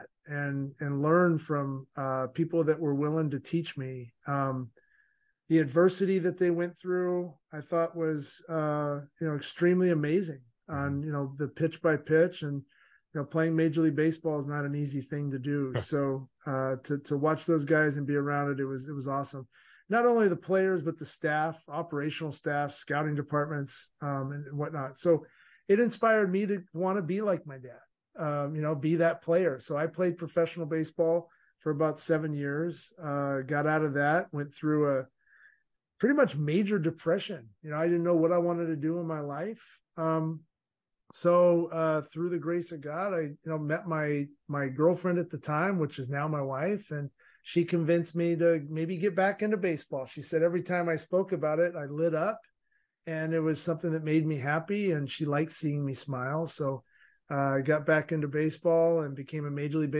and learn from people that were willing to teach me. The adversity that they went through, I thought was extremely amazing on the pitch by pitch, and playing Major League Baseball is not an easy thing to do. So to watch those guys and be around it, it was awesome. Not only the players, but the staff, operational staff, scouting departments, and whatnot. So it inspired me to want to be like my dad, be that player. So I played professional baseball for about 7 years, got out of that, went through a pretty much major depression. I didn't know what I wanted to do in my life. So through the grace of God, I met my girlfriend at the time, which is now my wife, and she convinced me to maybe get back into baseball. She said every time I spoke about it, I lit up, and it was something that made me happy, and she liked seeing me smile. So I got back into baseball and became a Major League